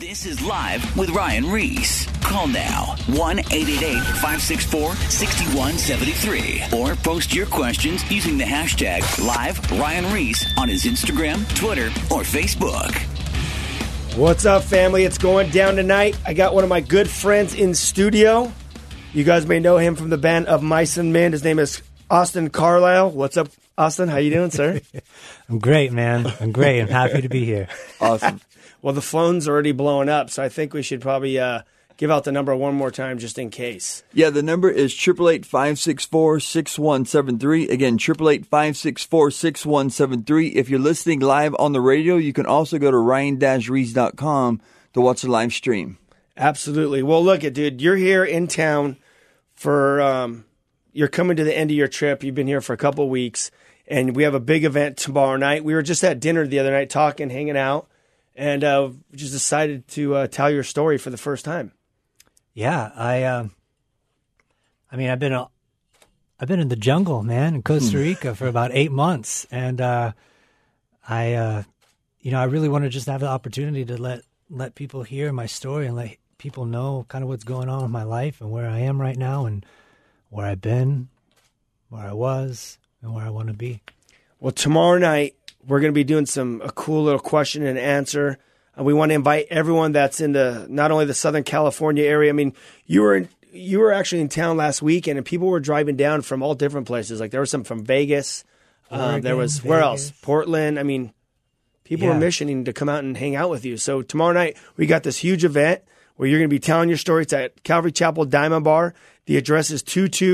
This is Live with Ryan Reese. Call now 1-888-564-6173 or post your questions using the hashtag #LiveRyanReese on his Instagram, Twitter, or Facebook. What's up, family? It's going down tonight. I got one of my good friends in studio. You guys may know him from the band of Mice and Men. His name is Austin Carlisle. What's up, Austin? How you doing, sir? I'm great, man. I'm great. I'm happy to be here. Awesome. Well, the phone's already blowing up, so I think we should probably give out the number one more time just in case. Yeah, the number is 888-564-6173. Again, 888-564-6173. If you're listening live on the radio, you can also go to ryan-reese.com to watch the live stream. Absolutely. Well, look, dude, you're here in town for you're coming to the end of your trip. You've been here for a couple of weeks, and we have a big event tomorrow night. We were just at dinner the other night talking, hanging out, and we just decided to tell your story for the first time. Yeah, I mean, I've been in the jungle, man, in Costa Rica for about 8 months, and I really want to just have the opportunity to let people hear my story and let people know kind of what's going on in my life and where I am right now and where I've been, where I was, and where I want to be. Well, tomorrow night, we're going to be doing a cool little question and answer. We want to invite everyone that's in not only the Southern California area. I mean, you were actually in town last weekend, and people were driving down from all different places. Like there was some from Vegas. Oregon, there was Vegas. Where else? Portland. I mean, people were missioning to come out and hang out with you. So tomorrow night, we got this huge event where you're going to be telling your story. It's at Calvary Chapel Diamond Bar. The address is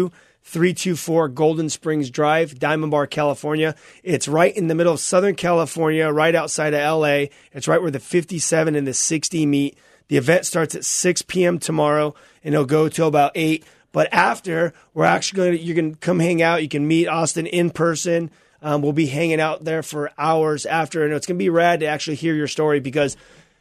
22324 Golden Springs Drive, Diamond Bar, California. It's right in the middle of Southern California, right outside of LA. It's right where the 57 and the 60 meet. The event starts at 6 p.m. tomorrow, and it'll go till about 8. But after, you're going to come hang out. You can meet Austin in person. We'll be hanging out there for hours after, and it's going to be rad to actually hear your story because,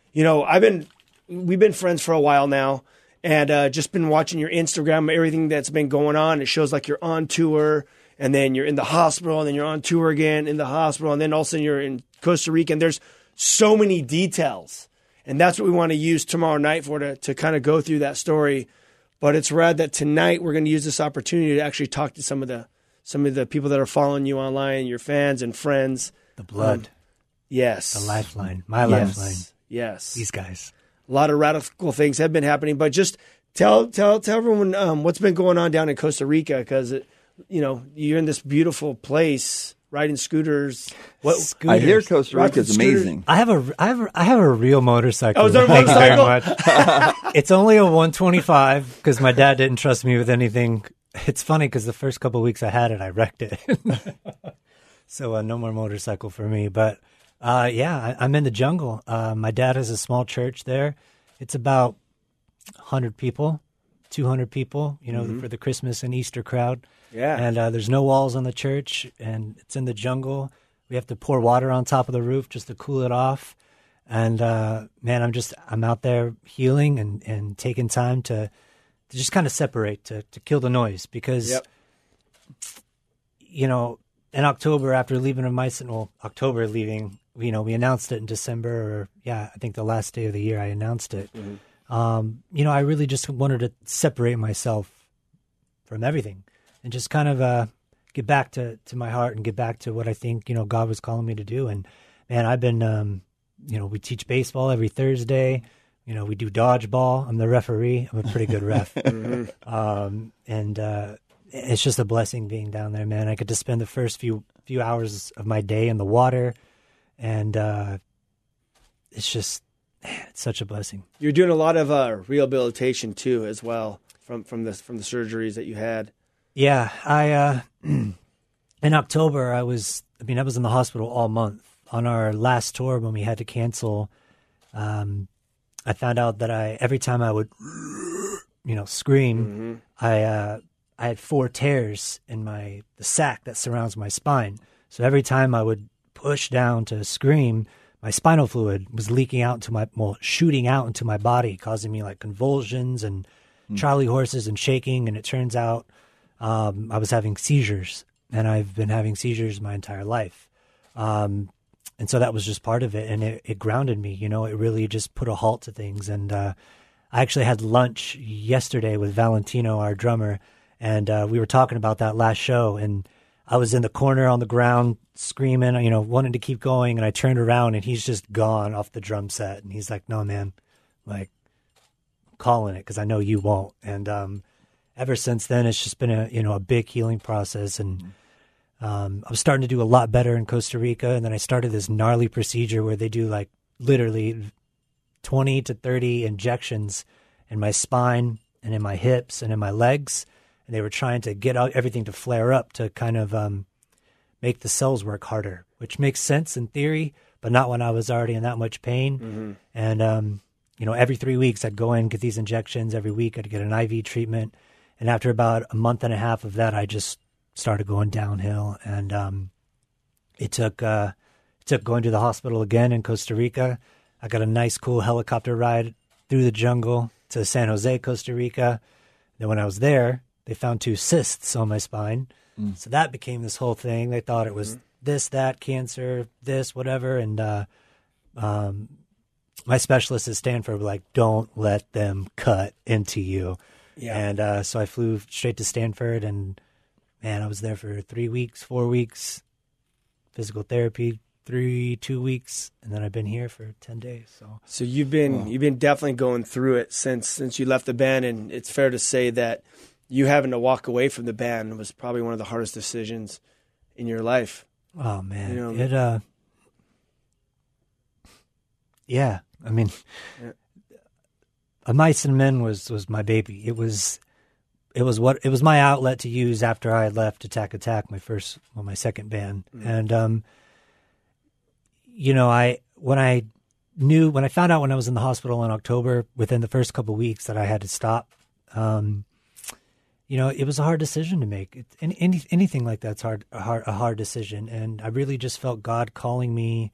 we've been friends for a while now. And just been watching your Instagram, everything that's been going on. It shows like you're on tour, and then you're in the hospital, and then you're on tour again in the hospital, and then all of a sudden you're in Costa Rica. And there's so many details. And that's what we want to use tomorrow night to kind of go through that story. But it's rad that tonight we're going to use this opportunity to actually talk to some of the people that are following you online, your fans and friends. The blood. Yes. The lifeline. My lifeline. Yes. These guys. A lot of radical things have been happening, but just tell everyone what's been going on down in Costa Rica because you're in this beautiful place riding scooters. Scooters. I hear Costa Rica is amazing. I have a real motorcycle. Oh, is that a motorcycle? It's only a 125 because my dad didn't trust me with anything. It's funny because the first couple of weeks I had it, I wrecked it. So no more motorcycle for me, but. I'm in the jungle. My dad has a small church there. It's about 100 people, 200 people, for the Christmas and Easter crowd. Yeah. And there's no walls on the church, and it's in the jungle. We have to pour water on top of the roof just to cool it off. And, I'm out there healing and taking time to just kind of separate, to kill the noise because, in October after leaving October leaving, we announced it in December, I think the last day of the year I announced it. Mm-hmm. I really just wanted to separate myself from everything and just kind of get back to my heart and get back to what I think, God was calling me to do. And man, I've been, we teach baseball every Thursday. We do dodgeball. I'm the referee. I'm a pretty good ref. Mm-hmm. It's just a blessing being down there, man. I get to spend the first few hours of my day in the water. And it's such a blessing. You're doing a lot of rehabilitation too, as well, from the surgeries that you had. Yeah, I in October I was in the hospital all month. On our last tour when we had to cancel, I found out that every time I would, scream, I had 4 tears in the sac that surrounds my spine. So every time I would push down to scream, my spinal fluid was shooting out into my body, causing me like convulsions and Charlie horses and shaking. And it turns out I was having seizures, and I've been having seizures my entire life. so that was just part of it. And it grounded me, you know, it really just put a halt to things. And I actually had lunch yesterday with Valentino, our drummer, and we were talking about that last show. And I was in the corner on the ground screaming, you know, wanting to keep going. And I turned around and he's just gone off the drum set. And he's like, no, man, like, I'm calling it because I know you won't. And ever since then, it's just been a big healing process. And I was starting to do a lot better in Costa Rica. And then I started this gnarly procedure where they do like literally 20 to 30 injections in my spine and in my hips and in my legs. And they were trying to get out everything to flare up to kind of make the cells work harder, which makes sense in theory, but not when I was already in that much pain. Mm-hmm. And, you know, every 3 weeks I'd go in and get these injections. Every week I'd get an IV treatment. And after about a month and a half of that, I just started going downhill. And it took going to the hospital again in Costa Rica. I got a nice, cool helicopter ride through the jungle to San Jose, Costa Rica. Then when I was there, they found 2 cysts on my spine. So that became this whole thing. They thought it was this, that, cancer, this, whatever. And my specialist at Stanford were like, don't let them cut into you. Yeah. And so I flew straight to Stanford, and man, I was there for 3 weeks, 4 weeks, physical therapy, 2 weeks, and then I've been here for 10 days. So you've been definitely going through it since you left the band, and it's fair to say that you having to walk away from the band was probably one of the hardest decisions in your life. Oh man, you know, yeah. I mean, A Mice and Men was my baby. It was my outlet to use after I had left Attack Attack, my second band. And you know, when I found out when I was in the hospital in October, within the first couple of weeks that I had to stop, you know, it was a hard decision to make. Anything like that's a hard decision, and I really just felt God calling me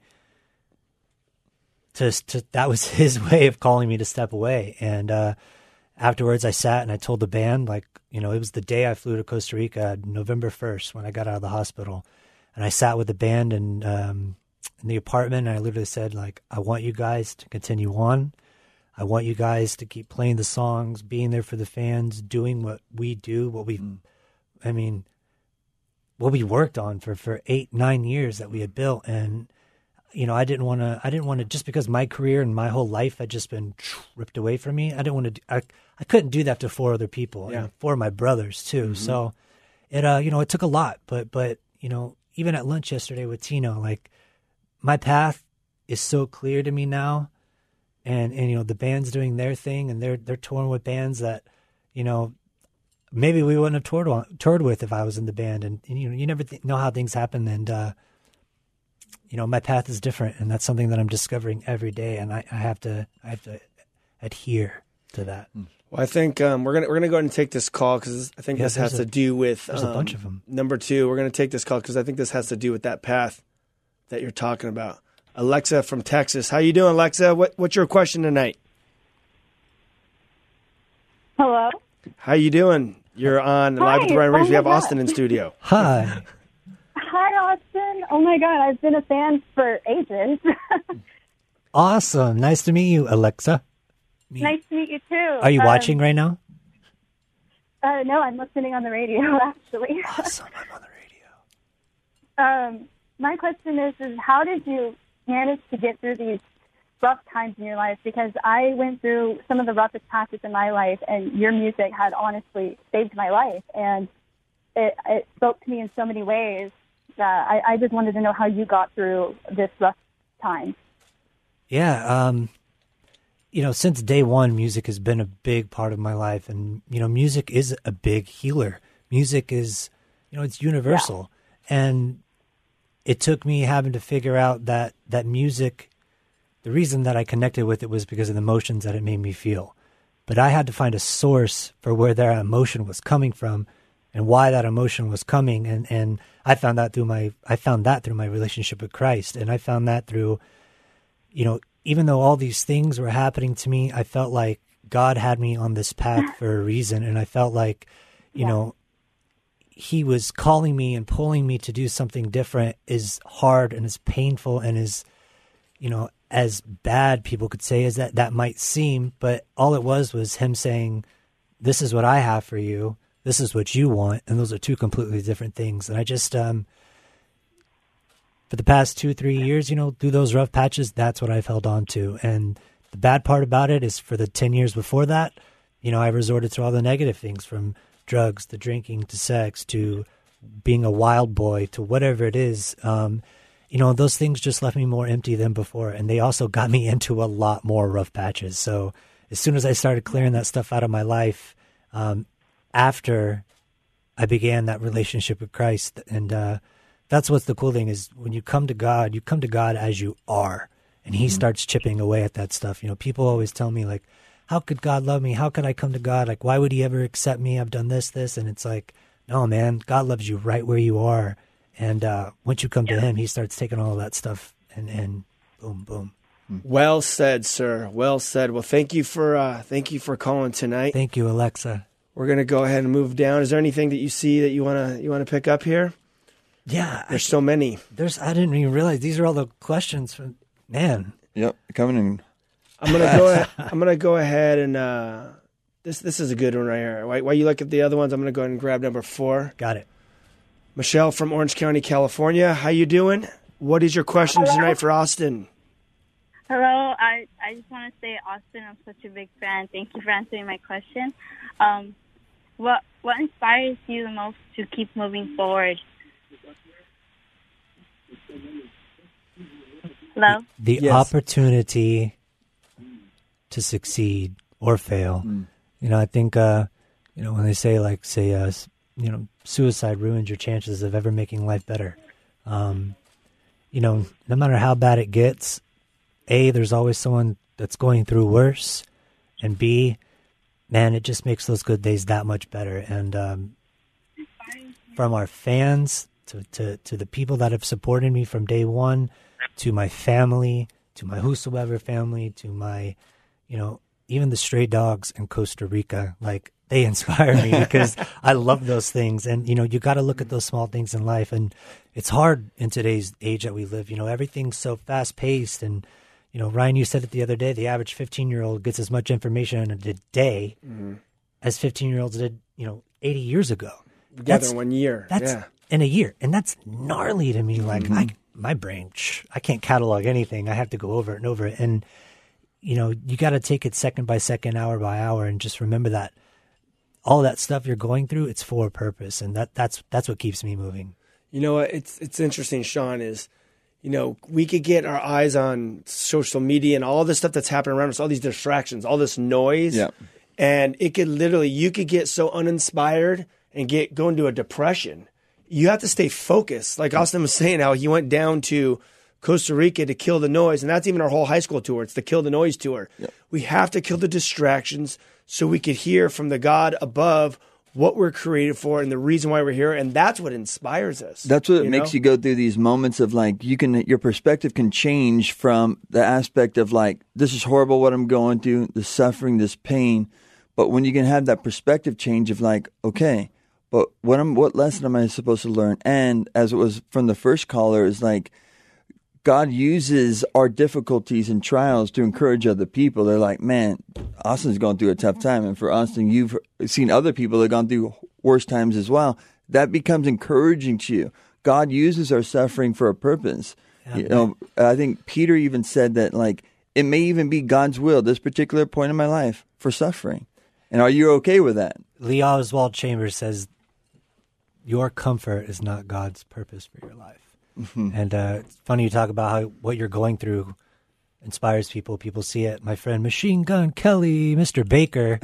to that was His way of calling me to step away. And afterwards, I sat and I told the band, like, you know, it was the day I flew to Costa Rica, November 1st, when I got out of the hospital, and I sat with the band and in the apartment, and I literally said, like, I want you guys to continue on. I want you guys to keep playing the songs, being there for the fans, doing what we do, what we worked on for 8-9 years that we had built. And, you know, I didn't want to, just because my career and my whole life had just been ripped away from me, I couldn't do that to 4 other people, and 4 of my brothers too. Mm-hmm. So it, you know, it took a lot, but, you know, even at lunch yesterday with Tino, like, my path is so clear to me now. And you know, the band's doing their thing, and they're touring with bands that, you know, maybe we wouldn't have toured with if I was in the band. And you know, you never know how things happen. And you know, my path is different, and that's something that I'm discovering every day. And I have to adhere to that. Well, I think we're gonna go ahead and take this call because I think this has to do with. There's a bunch of them. Number 2, we're gonna take this call because I think this has to do with that path that you're talking about. Alexa from Texas. How you doing, Alexa? What's your question tonight? Hello. How you doing? You're on Live with Ryan Reese. We have Austin in studio. Hi. Hi, Austin. Oh, my God. I've been a fan for ages. Awesome. Nice to meet you, Alexa. Nice to meet you, too. Are you watching right now? No, I'm listening on the radio, actually. Awesome. I'm on the radio. My question is how did you manage to get through these rough times in your life? Because I went through some of the roughest patches in my life, and your music had honestly saved my life. And it spoke to me in so many ways that I just wanted to know how you got through this rough time. Yeah. You know, since day one, music has been a big part of my life. And, you know, music is a big healer. Music is, you know, it's universal. Yeah. And it took me having to figure out that music, the reason that I connected with it was because of the emotions that it made me feel. But I had to find a source for where that emotion was coming from and why that emotion was coming. And I found that through my relationship with Christ. And I found that through, you know, even though all these things were happening to me, I felt like God had me on this path for a reason. And I felt like, you know, he was calling me and pulling me to do something different is hard and is painful and is, as bad people could say as that might seem. But all it was him saying, this is what I have for you. This is what you want. And those are two completely different things. And I just, for the past 2-3 years, through those rough patches, that's what I've held on to. And the bad part about it is for the 10 years before that, I resorted to all the negative things, from drugs to drinking to sex to being a wild boy to whatever it is. Those things just left me more empty than before. And they also got me into a lot more rough patches. So as soon as I started clearing that stuff out of my life, after I began that relationship with Christ, and that's what's the cool thing is when you come to God as you are, and he starts chipping away at that stuff. People always tell me, like, how could God love me? How could I come to God? Like, why would he ever accept me? I've done this. And it's like, no, man, God loves you right where you are. And once you come to him, he starts taking all of that stuff and boom, boom. Well said, sir. Well said. Well, thank you for calling tonight. Thank you, Alexa. We're going to go ahead and move down. Is there anything that you see that you want to pick up here? Yeah. There's so many. I didn't even realize these are all the questions from, man. Yep, coming in. I'm gonna go ahead and this is a good one right here. While you look at the other ones, I'm gonna go ahead and grab number 4. Got it. Michelle from Orange County, California. How you doing? What is your question tonight for Austin? Hello. I just want to say, Austin, I'm such a big fan. Thank you for answering my question. What inspires you the most to keep moving forward? Hello? The opportunity to succeed or fail. I think, when they say suicide ruins your chances of ever making life better. No matter how bad it gets, A, there's always someone that's going through worse, and B, man, it just makes those good days that much better. And from our fans to the people that have supported me from day one, to my family, to my whosoever family, to my, even the stray dogs in Costa Rica, like, they inspire me because I love those things. And, you got to look at those small things in life. And it's hard in today's age that we live. Everything's so fast paced. And, Ryan, you said it the other day, the average 15-year-old gets as much information in a day as 15-year-olds did, 80 years ago. Together in 1 year. That's in a year. And that's gnarly to me. Like, my brain, I can't catalog anything. I have to go over it and over it. And, you got to take it second by second, hour by hour, and just remember that all that stuff you're going through, it's for a purpose. And that's what keeps me moving. You know what? It's interesting, Sean, is, we could get our eyes on social media and all this stuff that's happening around us, all these distractions, all this noise. Yeah. And it could you could get so uninspired and go into a depression. You have to stay focused. Like Austin was saying, how he went down to Costa Rica to kill the noise. And that's even our whole high school tour. It's the Kill the Noise tour. Yep. We have to kill the distractions so we could hear from the God above what we're created for and the reason why we're here. And that's what inspires us. That's what makes you go through these moments of like, your perspective can change from the aspect of like, this is horrible what I'm going through, the suffering, this pain. But when you can have that perspective change of like, okay, but what lesson am I supposed to learn? And as it was from the first caller, is like, God uses our difficulties and trials to encourage other people. They're like, man, Austin's going through a tough time. And for Austin, you've seen other people that have gone through worse times as well. That becomes encouraging to you. God uses our suffering for a purpose. Yeah, I think Peter even said that, like, it may even be God's will, this particular point in my life, for suffering. And are you okay with that? Lee Oswald Chambers says, your comfort is not God's purpose for your life. Mm-hmm. And it's funny you talk about how what you're going through inspires people. People see it. My friend Machine Gun Kelly, Mr. Baker,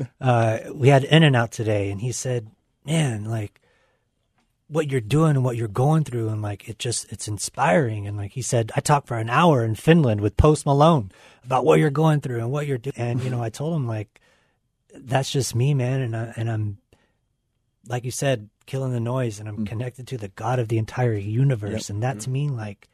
we had In-N-Out today, and he said, man, like, what you're doing and what you're going through, and like, it's inspiring. And like he said, I talked for an hour in Finland with Post Malone about what you're going through and what you're doing. And, I told him, like, that's just me, man. And I'm, like you said, killing the noise, and I'm connected to the God of the entire universe. Yep. And that to me, like,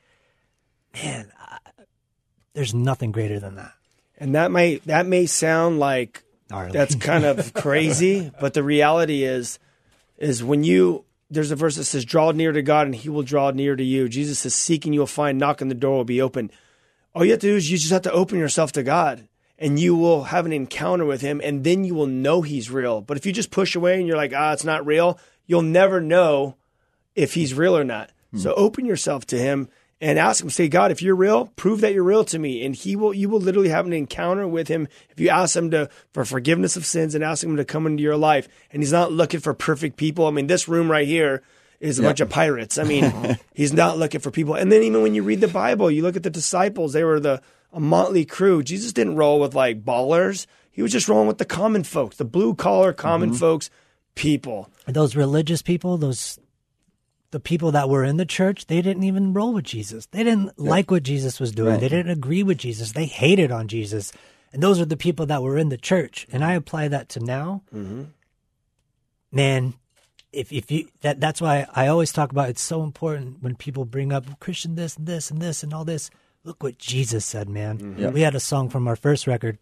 man, there's nothing greater than that. And that may sound like gnarly. That's kind of crazy, but the reality is when you there's a verse that says, draw near to God and he will draw near to you. Jesus says, seek and you will find, knock and the door will be open. All you have to do is you just have to open yourself to God and you will have an encounter with him and then you will know he's real. But if you just push away and you're like, it's not real, you'll never know if he's real or not. So open yourself to him and ask him, say, God, if you're real, prove that you're real to me. And you will literally have an encounter with him if you ask him for forgiveness of sins and ask him to come into your life. And he's not looking for perfect people. I mean, this room right here is a bunch of pirates. I mean, he's not looking for people. And then even when you read the Bible, you look at the disciples, they were a motley crew. Jesus didn't roll with like ballers. He was just rolling with the common folks, the blue collar common folks, people. Those religious people, the people that were in the church, they didn't even roll with Jesus. They didn't like what Jesus was doing. Right. They didn't agree with Jesus. They hated on Jesus. And those are the people that were in the church. And I apply that to now. Mm-hmm. Man, if you that's why I always talk about it's so important when people bring up Christian this and this and this and all this. Look what Jesus said, man. Mm-hmm. We had a song from our first record.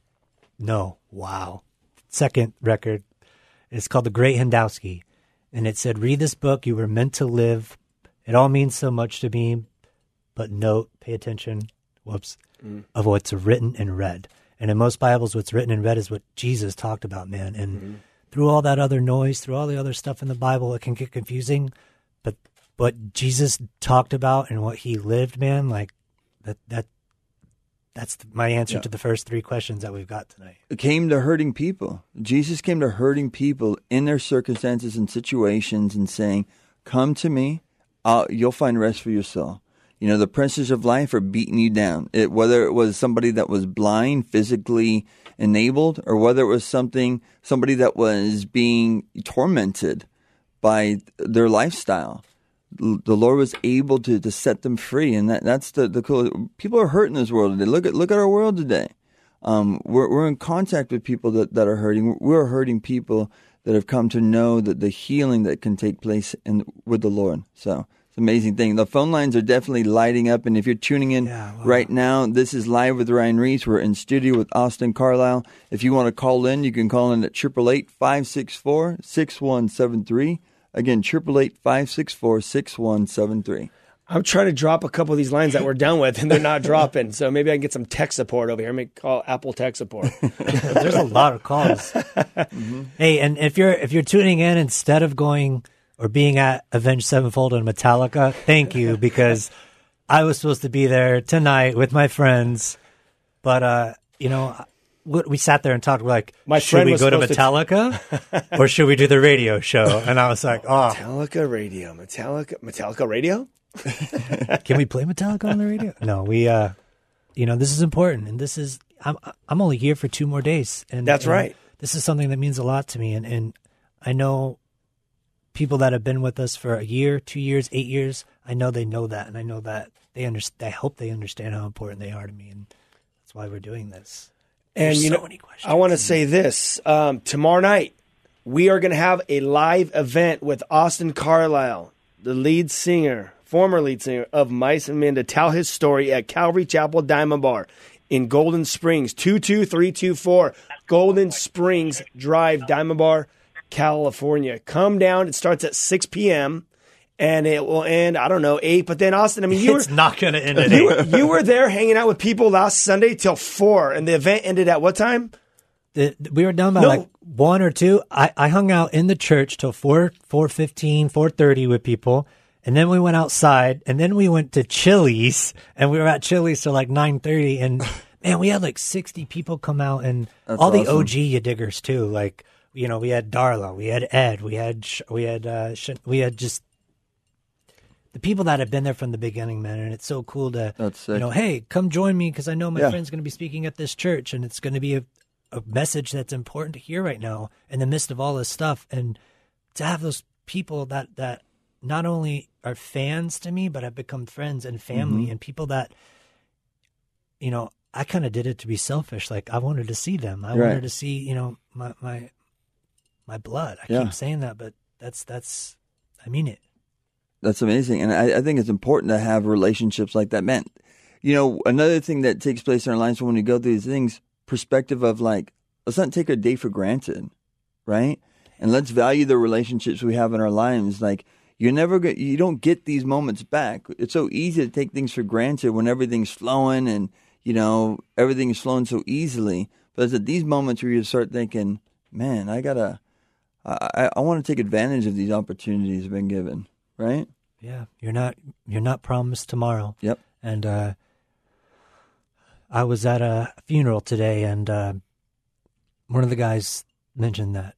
Second record. It's called The Great Handowski. And it said, read this book, you were meant to live. It all means so much to me, but note, pay attention, of what's written and read. And in most Bibles, what's written and read is what Jesus talked about, man. And through all that other noise, through all the other stuff in the Bible, it can get confusing. But what Jesus talked about and what he lived, man, like that's my answer to the first three questions that we've got tonight. It came to hurting people. Jesus came to hurting people in their circumstances and situations and saying, come to me, you'll find rest for your soul. You know, the princes of life are beating you down. Whether it was somebody that was blind, physically enabled, or whether it was somebody that was being tormented by their lifestyle. The Lord was able to set them free, and that's the cool. People are hurting in this world today. Look at our world today. We're in contact with people that are hurting. We're hurting people that have come to know that the healing that can take place with the Lord. So it's an amazing thing. The phone lines are definitely lighting up, and if you're tuning in right now, this is Live with Ryan Reese. We're in studio with Austin Carlisle. If you want to call in, you can call in at 888-564-6173. Again, 888-564-6173. I'm trying to drop a couple of these lines that we're done with, and they're not dropping. So maybe I can get some tech support over here. Maybe call Apple tech support. There's a lot of calls. Hey, and if you're tuning in instead of going or being at Avenged Sevenfold and Metallica, thank you, because I was supposed to be there tonight with my friends, but we sat there and talked like, should we go to Metallica or should we do the radio show? And I was like, Metallica radio. Can we play Metallica on the radio? No, we, this is important. And this is, I'm only here for 2 more days. And that's right. This is something that means a lot to me. And I know people that have been with us for a year, 2 years, 8 years. I know they know that. And I know that they understand. I hope they understand how important they are to me. And that's why we're doing this. And I want to say this. Tomorrow night, we are going to have a live event with Austin Carlisle, the former lead singer of Mice and Men, to tell his story at Calvary Chapel Diamond Bar in Golden Springs, 22324 Golden Springs Drive, Diamond Bar, California. Come down. It starts at 6 p.m., and it will end, 8. But then, Austin, it's not going to end at 8. You were there hanging out with people last Sunday till 4, and the event ended at what time? We were done by 1 or 2. I hung out in the church till 4:15, 4:30 with people, and then we went outside, and then we went to Chili's, and we were at Chili's till 9:30, and man, we had 60 people come out, and that's all awesome. The OG you diggers too. We had Darla, we had Ed, we had just the people that have been there from the beginning, man. And it's so cool to, hey, come join me because I know my friend's going to be speaking at this church, and it's going to be a message that's important to hear right now in the midst of all this stuff. And to have those people that not only are fans to me, but have become friends and family and people that, I kind of did it to be selfish. I wanted to see them. I wanted to see, my blood. I keep saying that, but I mean it. That's amazing. And I think it's important to have relationships like that. Man, another thing that takes place in our lives when we go through these things, perspective of let's not take a day for granted, right? And let's value the relationships we have in our lives. You don't get these moments back. It's so easy to take things for granted when everything's flowing and, everything's flowing so easily. But it's at these moments where you start thinking, man, I want to take advantage of these opportunities I've been given, right? Yeah, you're not promised tomorrow. Yep. And I was at a funeral today, and one of the guys mentioned that,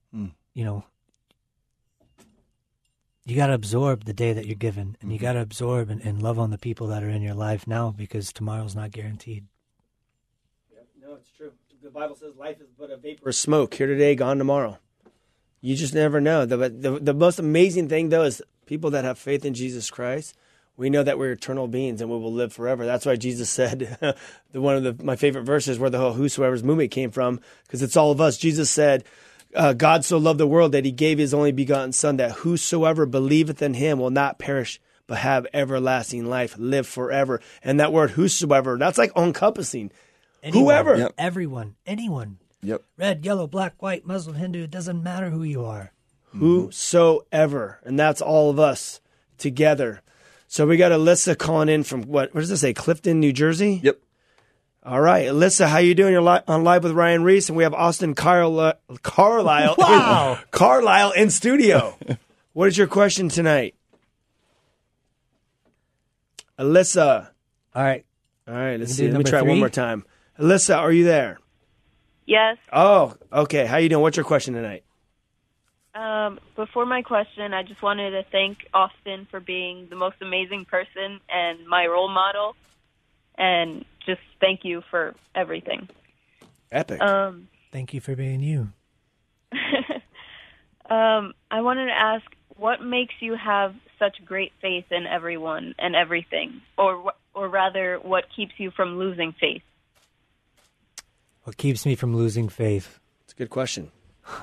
you got to absorb the day that you're given, and you got to absorb and love on the people that are in your life now, because tomorrow's not guaranteed. Yep. No, it's true. The Bible says life is but a vapor of smoke, here today, gone tomorrow. You just never know. The most amazing thing, though, is people that have faith in Jesus Christ, we know that we're eternal beings and we will live forever. That's why Jesus said, one of my favorite verses where the whole whosoever's movement came from, because it's all of us. Jesus said, God so loved the world that he gave his only begotten son, that whosoever believeth in him will not perish, but have everlasting life, live forever. And that word whosoever, that's like all-encompassing. Whoever. Yep. Everyone. Anyone. Yep. Red, yellow, black, white, Muslim, Hindu, it doesn't matter who you are. Whosoever. And that's all of us together. So we got Alyssa calling in from, what does this say, Clifton, New Jersey? Yep. All right, Alyssa, how you doing? You're on Live with Ryan Reese, and we have Austin Carlisle, wow. Carlisle in studio. What is your question tonight? Alyssa. All right, let's see. Let me try 3. One more time. Alyssa, are you there? Yes. Oh, okay. How you doing? What's your question tonight? Before my question, I just wanted to thank Austin for being the most amazing person and my role model, and just thank you for everything. Epic. Thank you for being you. I wanted to ask, what makes you have such great faith in everyone and everything, or rather, what keeps you from losing faith? What keeps me from losing faith? It's a good question.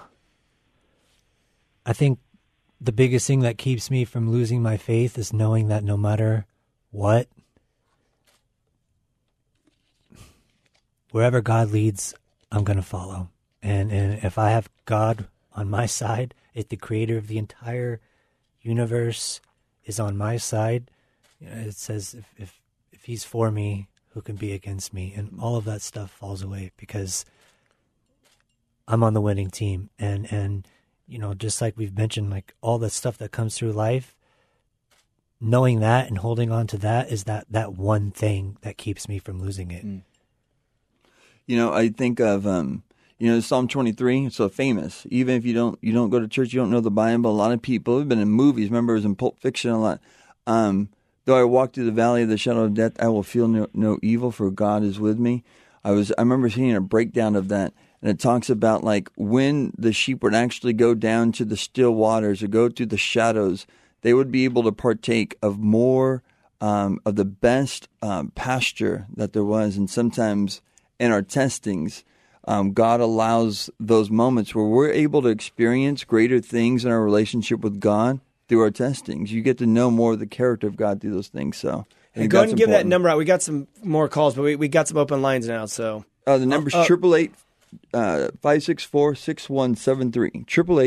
I think the biggest thing that keeps me from losing my faith is knowing that no matter what, wherever God leads, I'm going to follow. And if I have God on my side, if the creator of the entire universe is on my side, it says if he's for me, who can be against me? And all of that stuff falls away because I'm on the winning team. And just like we've mentioned, like all the stuff that comes through life, knowing that and holding on to that is that one thing that keeps me from losing it. I think of Psalm 23. It's so famous. Even if you don't go to church, you don't know the Bible. A lot of people have been in movies. Remember, it was in Pulp Fiction a lot. Though I walk through the valley of the shadow of death, I will feel no evil, for God is with me. I remember seeing a breakdown of that, and it talks about like when the sheep would actually go down to the still waters or go through the shadows, they would be able to partake of more of the best pasture that there was. And sometimes in our testings, God allows those moments where we're able to experience greater things in our relationship with God through our testings. You get to know more of the character of God through those things. So, and go ahead and give that number out. We got some more calls, but we got some open lines now. So the number's 888-564-6173.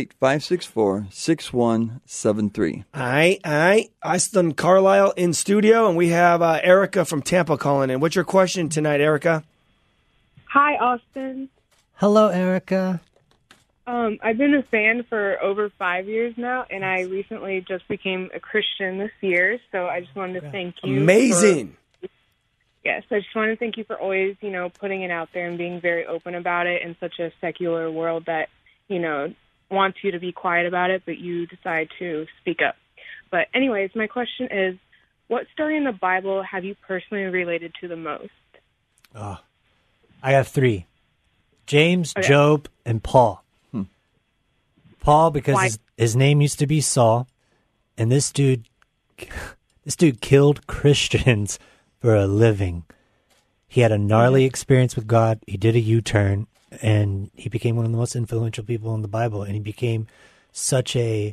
888-564-6173. All right. Austin Carlisle in studio, and we have Erica from Tampa calling in. What's your question tonight, Erica? Hi, Austin. Hello, Erica. I've been a fan for over 5 years now, and I recently just became a Christian this year, so I just wanted to thank you. Amazing. Yes, I just want to thank you for always, putting it out there and being very open about it in such a secular world that, wants you to be quiet about it, but you decide to speak up. But anyways, my question is, what story in the Bible have you personally related to the most? I have 3. James, okay. Job, and Paul. Paul, because his name used to be Saul, and this dude killed Christians for a living. He had a gnarly experience with God. He did a U-turn, and he became one of the most influential people in the Bible, and he became such a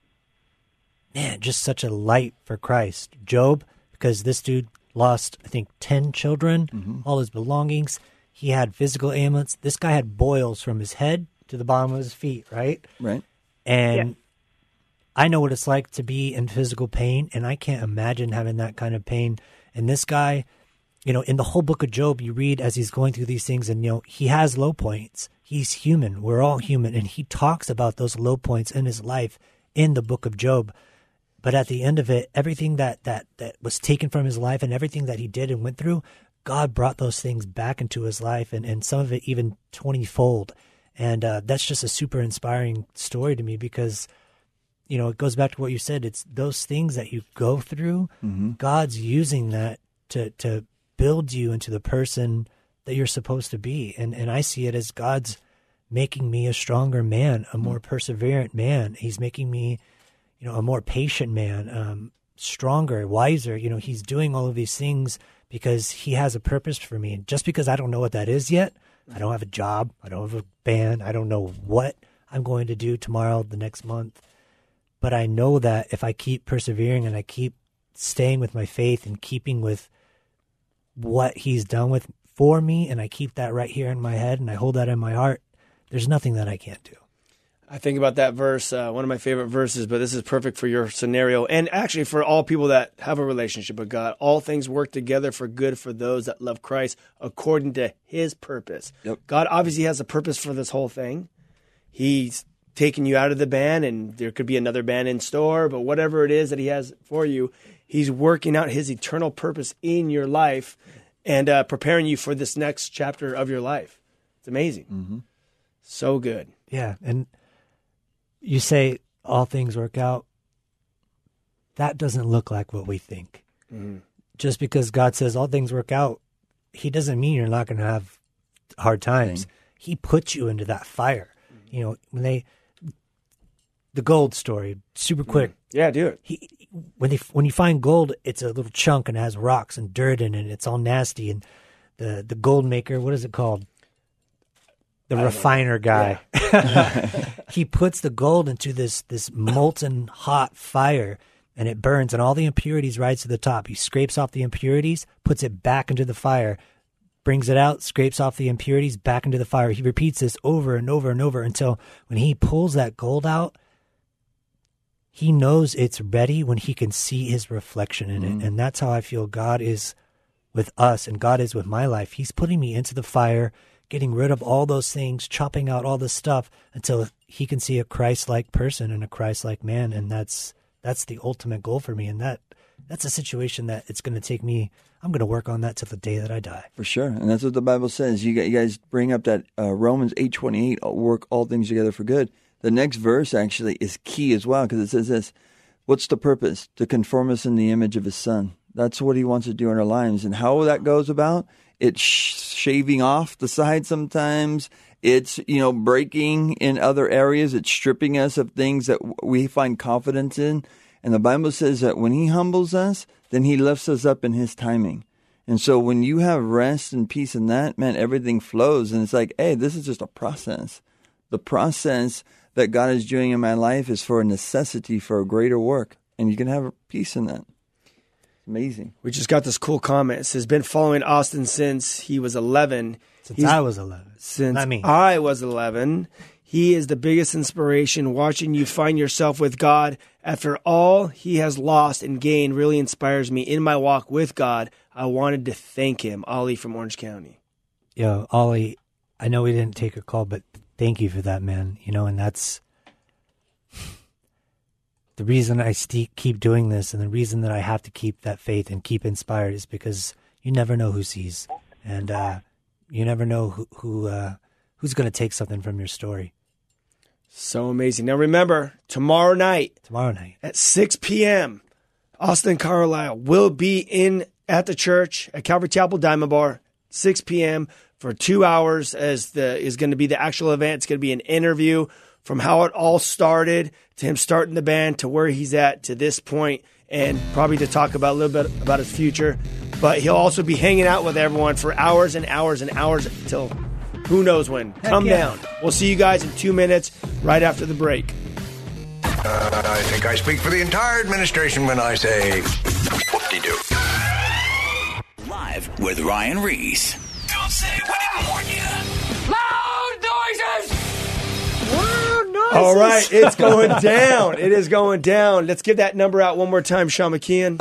light for Christ. Job, because this dude lost, I think, 10 children, all his belongings. He had physical ailments. This guy had boils from his head to the bottom of his feet, right? Right. And I know what it's like to be in physical pain, and I can't imagine having that kind of pain. And this guy, you know, in the whole book of Job, you read as he's going through these things, and, you know, he has low points. He's human. We're all human. And he talks about those low points in his life in the book of Job. But at the end of it, everything that was taken from his life and everything that he did and went through, God brought those things back into his life, and some of it even 20-fold. And that's just a super inspiring story to me because, you know, it goes back to what you said. It's those things that you go through, God's using that to build you into the person that you're supposed to be. And I see it as God's making me a stronger man, a more perseverant man. He's making me, you know, a more patient man, stronger, wiser. You know, he's doing all of these things because he has a purpose for me. And just because I don't know what that is yet, I don't have a job, I don't have a band, I don't know what I'm going to do tomorrow, the next month. But I know that if I keep persevering and I keep staying with my faith and keeping with what he's done for me, and I keep that right here in my head and I hold that in my heart, there's nothing that I can't do. I think about that verse, one of my favorite verses, but this is perfect for your scenario and actually for all people that have a relationship with God. All things work together for good for those that love Christ according to his purpose. Yep. God obviously has a purpose for this whole thing. He's taking you out of the band, and there could be another band in store, but whatever it is that he has for you, he's working out his eternal purpose in your life and preparing you for this next chapter of your life. It's amazing. Mm-hmm. So good. Yeah, and you say all things work out. That doesn't look like what we think. Mm-hmm. Just because God says all things work out, he doesn't mean you're not going to have hard times. Mm-hmm. He puts you into that fire. Mm-hmm. You know, the gold story, super quick. Mm-hmm. Yeah, do it. When you find gold, it's a little chunk and it has rocks and dirt in it, and it's all nasty. And the gold maker, what is it called? The refiner guy. Yeah. He puts the gold into this molten hot fire, and it burns, and all the impurities rise to the top. He scrapes off the impurities, puts it back into the fire, brings it out, scrapes off the impurities, back into the fire. He repeats this over and over and over until when he pulls that gold out, he knows it's ready when he can see his reflection in it. And that's how I feel God is with us, and God is with my life. He's putting me into the fire, getting rid of all those things, chopping out all this stuff until he can see a Christ-like person and a Christ-like man. And that's the ultimate goal for me. And that's a situation that it's going to take me. I'm going to work on that till the day that I die. For sure. And that's what the Bible says. You guys bring up that Romans 8:28, work all things together for good. The next verse actually is key as well, because it says this: what's the purpose? To conform us in the image of his son. That's what he wants to do in our lives. And how that goes about, it's shaving off the side sometimes. It's, breaking in other areas. It's stripping us of things that we find confidence in. And the Bible says that when he humbles us, then he lifts us up in his timing. And so when you have rest and peace in that, man, everything flows. And it's like, hey, this is just a process. The process that God is doing in my life is for a necessity for a greater work. And you can have peace in that. Amazing. We just got this cool comment. It says, been following Austin since he was 11. Since I was 11. Since I was 11. He is the biggest inspiration. Watching you find yourself with God after all he has lost and gained really inspires me in my walk with God. I wanted to thank him. Ollie from Orange County. Yo, Ollie, I know we didn't take a call, but thank you for that, man. And that's the reason I keep doing this, and the reason that I have to keep that faith and keep inspired is because you never know who sees, and you never know who's going to take something from your story. So amazing. Now remember, tomorrow night at 6 p.m., Austin Carlisle will be at the church at Calvary Chapel Diamond Bar, 6 p.m. for 2 hours is going to be the actual event. It's going to be an interview from how it all started to him starting the band to where he's at to this point, and probably to talk about a little bit about his future. But he'll also be hanging out with everyone for hours and hours and hours until who knows when. Come down. We'll see you guys in 2 minutes right after the break. I think I speak for the entire administration when I say whoop-de-doo. Live with Ryan Reese. Don't say we didn't warn you. Oh, All right, it's going down. It is going down. Let's give that number out one more time, Sean McKeon.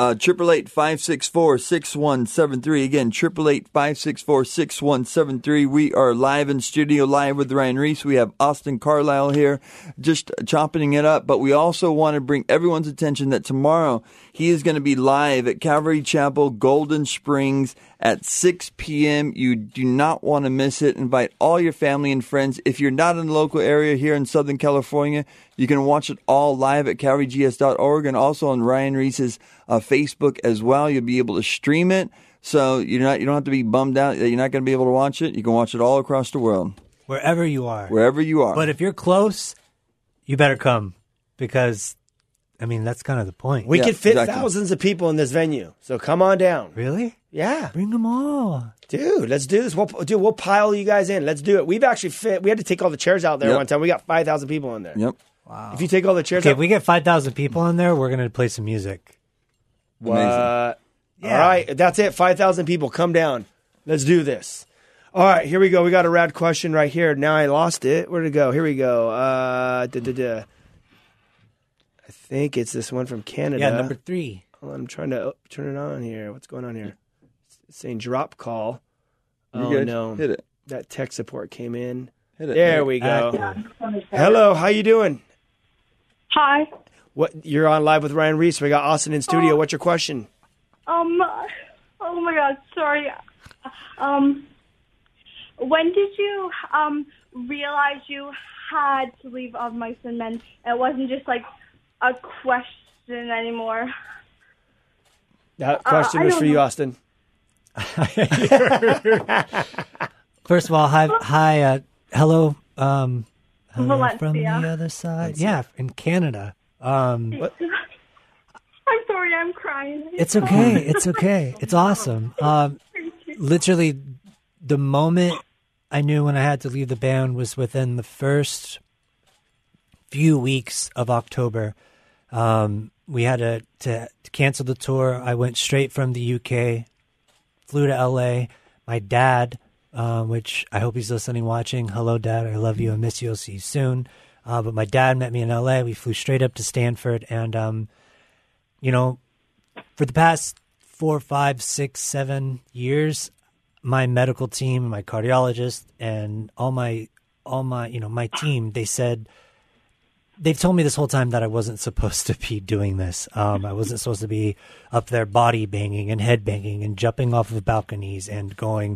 888-564-6173. Again, 888-564-6173. We are live in studio, live with Ryan Reese. We have Austin Carlisle here, just chopping it up. But we also want to bring everyone's attention that tomorrow he is going to be live at Calvary Chapel, Golden Springs at 6 p.m. You do not want to miss it. Invite all your family and friends. If you're not in the local area here in Southern California, you can watch it all live at CalvaryGS.org and also on Ryan Reese's Facebook as well. You'll be able to stream it, so you don't have to be bummed out that you're not going to be able to watch it. You can watch it all across the world. Wherever you are. Wherever you are. But if you're close, you better come because, I mean, that's kind of the point. We could fit thousands of people in this venue, so come on down. Really? Yeah. Bring them all. Dude, let's do this. We'll pile you guys in. Let's do it. We've actually we had to take all the chairs out there one time. We got 5,000 people in there. Yep. Wow. If you take all the chairs out. If we get 5,000 people in there, we're going to play some music. What? Yeah. All right. That's it. 5,000 people. Come down. Let's do this. All right. Here we go. We got a rad question right here. Now I lost it. Where'd it go? Here we go. I think it's this one from Canada. Yeah, number 3. I'm trying to turn it on here. What's going on here? It's saying drop call. You're oh, good. no. Hit it. That tech support came in. Hit it. There we go. Hello. How you doing? Hi. What? You're on live with Ryan Reese. We got Austin in studio. What's your question? Oh my God, sorry. When did you realize you had to leave Of Mice and Men? It wasn't just like a question anymore. That question was for you, Austin. First of all, hi, hello, hello Valencia. from the other side. Yeah, in Canada. What? I'm sorry, I'm crying. It's okay. It's okay. It's awesome. Literally, the moment I knew when I had to leave the band was within the first few weeks of October. We had to cancel the tour. I went straight from the UK, flew to LA. My dad, which I hope he's listening, watching. Hello, Dad. I love you. I miss you. I'll see you soon. But my dad met me in LA. We flew straight up to Stanford. And, for the past 4, 5, 6, 7 years, my medical team, my cardiologist, and all my my team, they've told me this whole time that I wasn't supposed to be doing this. I wasn't supposed to be up there body banging and head banging and jumping off of balconies and going,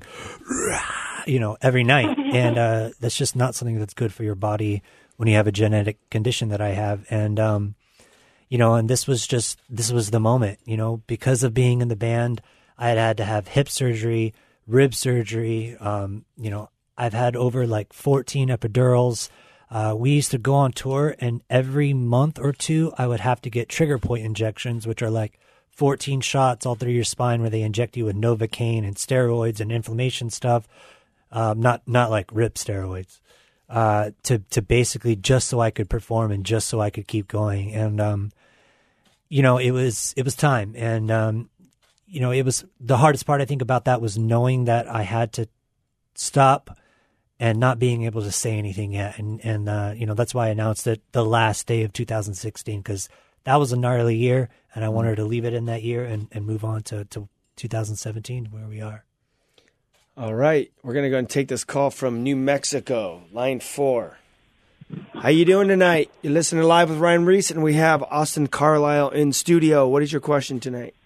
every night. And that's just not something that's good for your body when you have a genetic condition that I have. And, and this was the moment, because of being in the band, I had to have hip surgery, rib surgery. I've had over like 14 epidurals. We used to go on tour, and every month or two, I would have to get trigger point injections, which are like 14 shots all through your spine where they inject you with Novocaine and steroids and inflammation stuff. Not like rip steroids, to basically just so I could perform and just so I could keep going. And, it was time. And, it was the hardest part I think about that was knowing that I had to stop and not being able to say anything yet. And that's why I announced it the last day of 2016, because that was a gnarly year, and I wanted to leave it in that year and move on to 2017, where we are. All right. We're going to go and take this call from New Mexico, line 4. How you doing tonight? You're listening live with Ryan Reese, and we have Austin Carlisle in studio. What is your question tonight?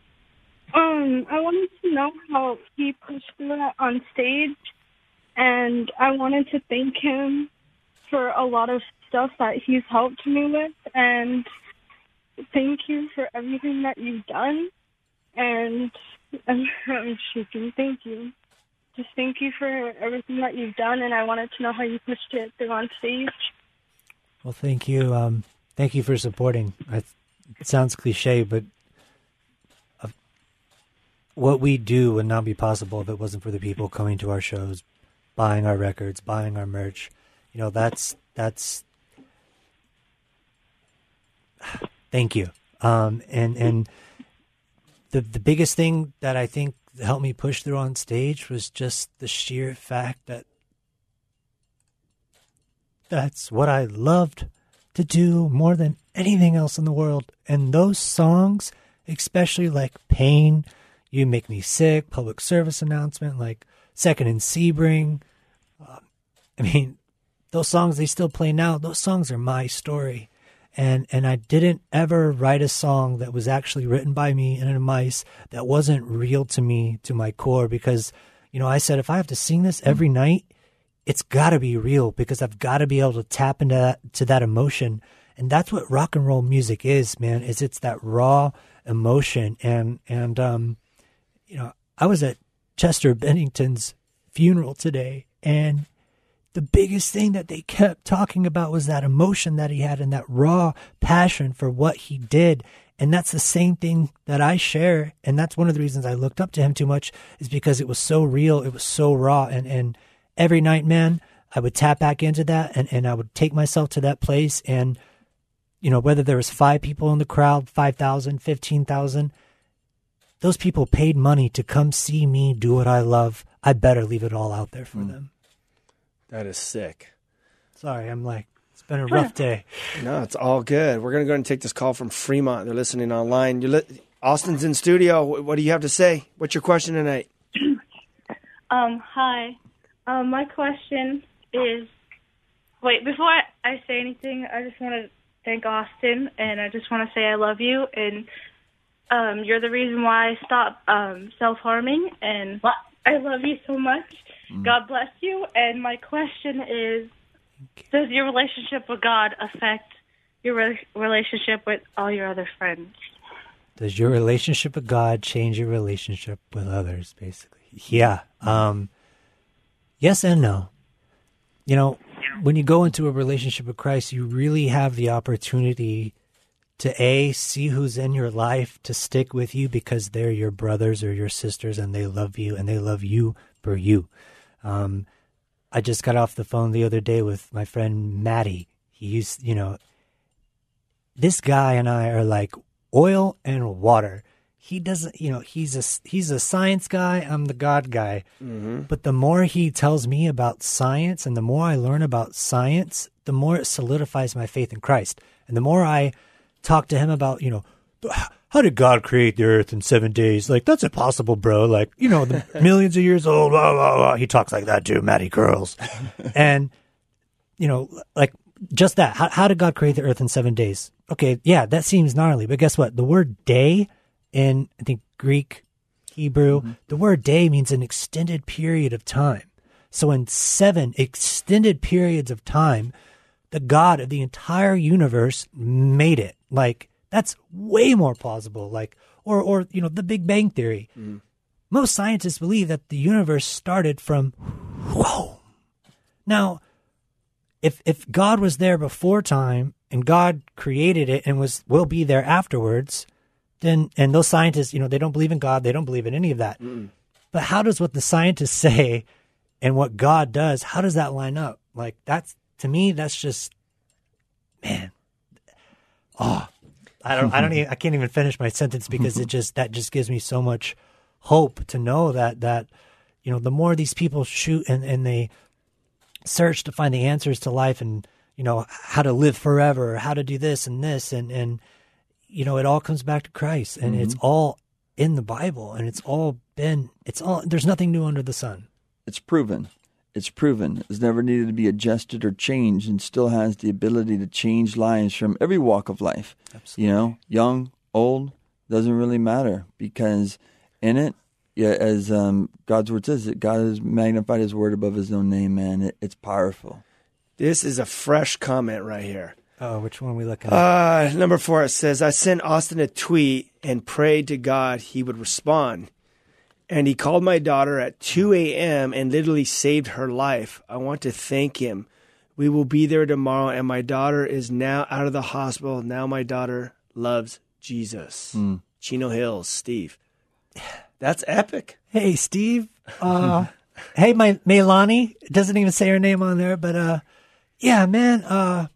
I wanted to know how he pushed through that on stage. And I wanted to thank him for a lot of stuff that he's helped me with. And thank you for everything that you've done. And I'm shaking. Thank you. Just thank you for everything that you've done. And I wanted to know how you pushed it through on stage. Well, thank you. Thank you for supporting. It sounds cliche, but what we do would not be possible if it wasn't for the people coming to our shows, buying our records, buying our merch. That's thank you. And the biggest thing that I think helped me push through on stage was just the sheer fact that that's what I loved to do more than anything else in the world. And those songs, especially like Pain, You Make Me Sick, Public Service Announcement, like Second and Sebring. I mean, those songs, they still play now. Those songs are my story. And I didn't ever write a song that was actually written by me and a mice that wasn't real to me, to my core, because, you know, I said, if I have to sing this every night, it's got to be real, because I've got to be able to tap into that emotion. And that's what rock and roll music is, man, is it's that raw emotion. And you know, I was at Chester Bennington's funeral today, and the biggest thing that they kept talking about was that emotion that he had and that raw passion for what he did. And that's the same thing that I share. And that's one of the reasons I looked up to him too much, is because it was so real. It was so raw. And every night, man, I would tap back into that, and I would take myself to that place. And, you know, whether there was 5 people in the crowd, 5,000, 15,000, those people paid money to come see me do what I love. I better leave it all out there for them. That is sick. Sorry, it's been a rough day. No, it's all good. We're going to go and take this call from Fremont. They're listening online. Austin's in studio. What do you have to say? What's your question tonight? Hi. My question is, before I say anything, I just want to thank Austin, and I just want to say I love you, and you're the reason why I stopped self-harming, and I love you so much. God bless you. And my question is, does your relationship with God affect your relationship with all your other friends? Does your relationship with God change your relationship with others, basically? Yeah. Yes and no. You know, when you go into a relationship with Christ, you really have the opportunity to see who's in your life, to stick with you because they're your brothers or your sisters, and they love you, and they love you for you. I just got off the phone the other day with my friend Maddie. This guy and I are like oil and water. He doesn't, he's a science guy. I'm the God guy. Mm-hmm. But the more he tells me about science, and the more I learn about science, the more it solidifies my faith in Christ. And the more I talk to him about, how did God create the earth in 7 days? Like, that's impossible, bro. Like, the millions of years old, blah, blah, blah. He talks like that too, Matty Curls. And, like just that. How did God create the earth in 7 days? Okay, yeah, that seems gnarly. But guess what? The word day in, I think, Greek, Hebrew, the word day means an extended period of time. So in 7 extended periods of time, the God of the entire universe made it. Like, that's way more plausible. Like, or the Big Bang Theory. Mm-hmm. Most scientists believe that the universe started from whoa. Now, if God was there before time and God created it and will be there afterwards, then, and those scientists, they don't believe in God, they don't believe in any of that. Mm-mm. But how does what the scientists say and what God does, how does that line up? Like, to me, that's just, man. Oh, I can't even finish my sentence because that just gives me so much hope to know that the more these people shoot and they search to find the answers to life and, how to live forever, or how to do this and this. And it all comes back to Christ, and it's all in the Bible, and there's nothing new under the sun. It's proven. It's proven. It's never needed to be adjusted or changed, and still has the ability to change lives from every walk of life. Absolutely. Young, old, doesn't really matter, because in it, as God's word says, that God has magnified his word above his own name, man. It's powerful. This is a fresh comment right here. Oh, which one are we looking at? Number 4, it says, I sent Austin a tweet and prayed to God he would respond. And he called my daughter at 2 a.m. and literally saved her life. I want to thank him. We will be there tomorrow, and my daughter is now out of the hospital. Now my daughter loves Jesus. Chino Hills, Steve. That's epic. Hey, Steve. Hey, my Meilani. It doesn't even say her name on there, but yeah, man.